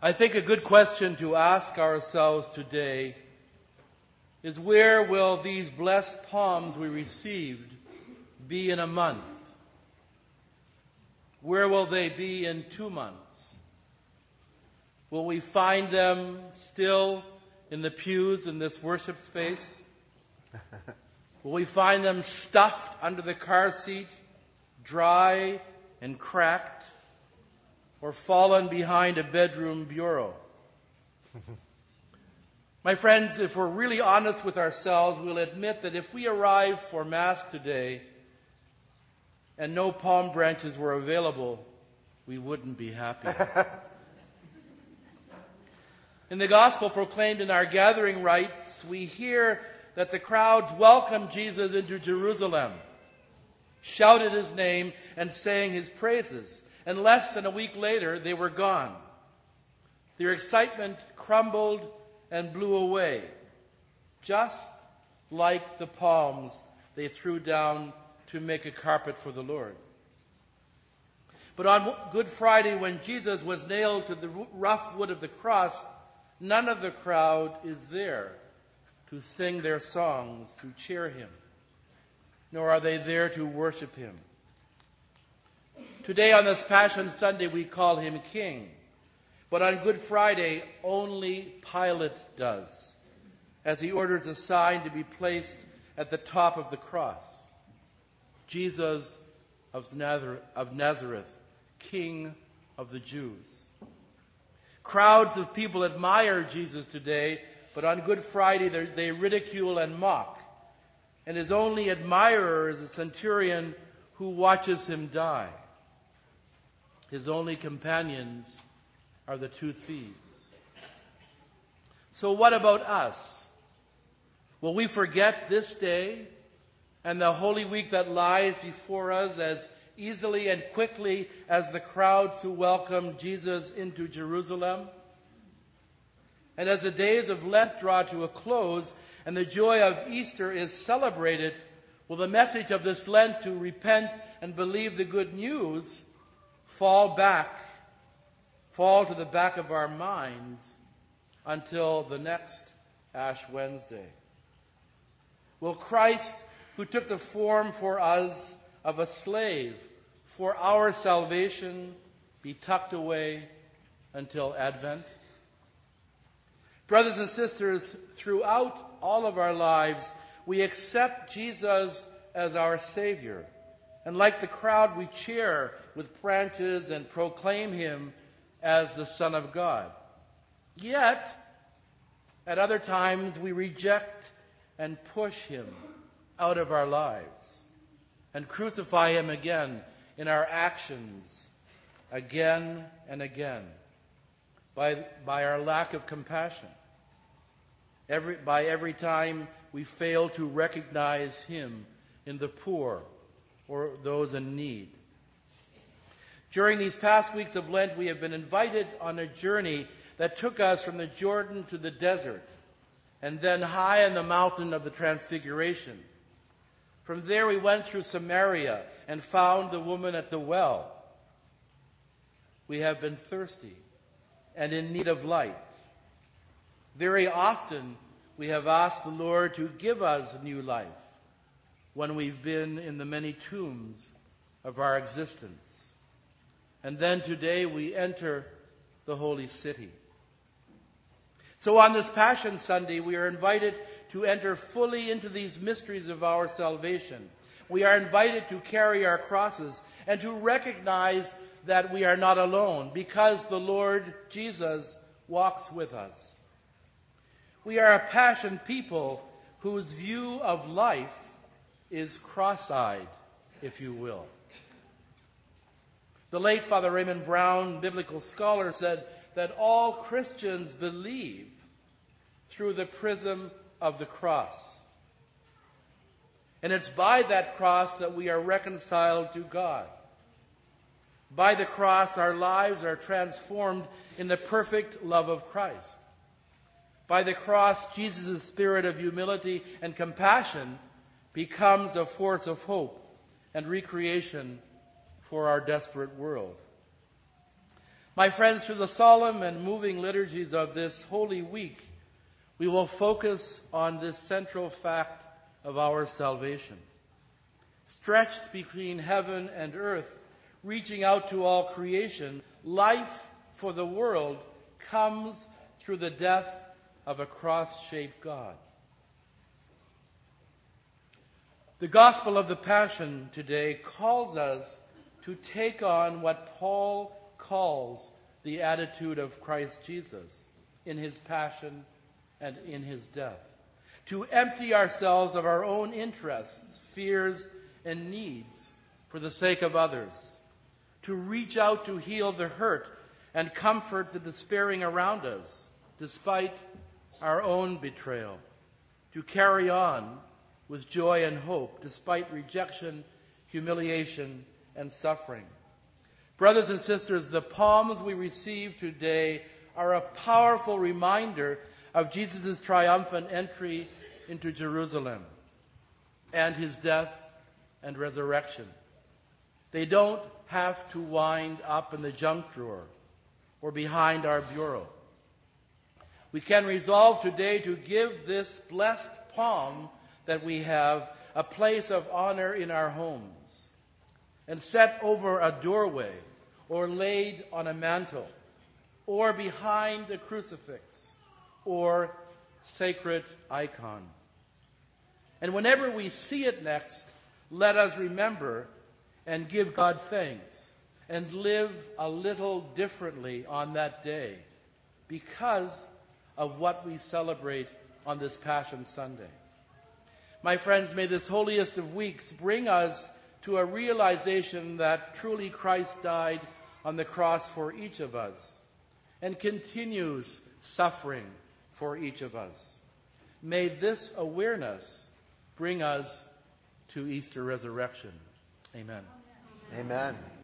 I think a good question to ask ourselves today is, where will these blessed palms we received be in a month? Where will they be in 2 months? Will we find them still in the pews in this worship space? Will we find them stuffed under the car seat, dry and cracked, or fallen behind a bedroom bureau? My friends, if we're really honest with ourselves, we'll admit that if we arrived for Mass today and no palm branches were available, we wouldn't be happy. In the gospel proclaimed in our gathering rites, we hear that the crowds welcomed Jesus into Jerusalem, shouted his name, and sang his praises. And less than a week later, they were gone. Their excitement crumbled and blew away, just like the palms they threw down to make a carpet for the Lord. But on Good Friday, when Jesus was nailed to the rough wood of the cross, none of the crowd is there to sing their songs, to cheer him, nor are they there to worship him. Today on this Passion Sunday, we call him King. But on Good Friday, only Pilate does, as he orders a sign to be placed at the top of the cross. Jesus of Nazareth, King of the Jews. Crowds of people admire Jesus today, but on Good Friday they ridicule and mock. And his only admirer is a centurion who watches him die. His only companions are the 2 thieves. So what about us? Will we forget this day and the Holy Week that lies before us as easily and quickly as the crowds who welcomed Jesus into Jerusalem? And as the days of Lent draw to a close and the joy of Easter is celebrated, will the message of this Lent to repent and believe the good news fall to the back of our minds until the next Ash Wednesday? Will Christ, who took the form for us of a slave for our salvation, be tucked away until Advent? Brothers and sisters, throughout all of our lives, we accept Jesus as our Savior. And like the crowd, we cheer with branches and proclaim him as the Son of God. Yet, at other times, we reject and push him out of our lives and crucify him again in our actions, again and again, by our lack of compassion. Every time we fail to recognize him in the poor or those in need. During these past weeks of Lent, we have been invited on a journey that took us from the Jordan to the desert, and then high on the mountain of the Transfiguration. From there we went through Samaria and found the woman at the well. We have been thirsty and in need of light. Very often we have asked the Lord to give us new life when we've been in the many tombs of our existence. And then today we enter the holy city. So on this Passion Sunday, we are invited to enter fully into these mysteries of our salvation. We are invited to carry our crosses and to recognize that we are not alone because the Lord Jesus walks with us. We are a Passion people whose view of life is cross-eyed, if you will. The late Father Raymond Brown, biblical scholar, said that all Christians believe through the prism of the cross. And it's by that cross that we are reconciled to God. By the cross, our lives are transformed in the perfect love of Christ. By the cross, Jesus' spirit of humility and compassion becomes a force of hope and recreation for our desperate world. My friends, through the solemn and moving liturgies of this Holy Week, we will focus on this central fact of our salvation. Stretched between heaven and earth, reaching out to all creation, life for the world comes through the death of a cross-shaped God. The Gospel of the Passion today calls us to take on what Paul calls the attitude of Christ Jesus in his passion and in his death. To empty ourselves of our own interests, fears, and needs for the sake of others. To reach out to heal the hurt and comfort the despairing around us, despite our own betrayal. To carry on with joy and hope, despite rejection, humiliation, and suffering. Brothers and sisters, the palms we receive today are a powerful reminder of Jesus' triumphant entry into Jerusalem and his death and resurrection. They don't have to wind up in the junk drawer or behind our bureau. We can resolve today to give this blessed palm that we have a place of honor in our homes and set over a doorway or laid on a mantle or behind a crucifix or sacred icon. And whenever we see it next, let us remember and give God thanks and live a little differently on that day because of what we celebrate on this Passion Sunday. My friends, may this holiest of weeks bring us to a realization that truly Christ died on the cross for each of us and continues suffering for each of us. May this awareness bring us to Easter resurrection. Amen. Amen.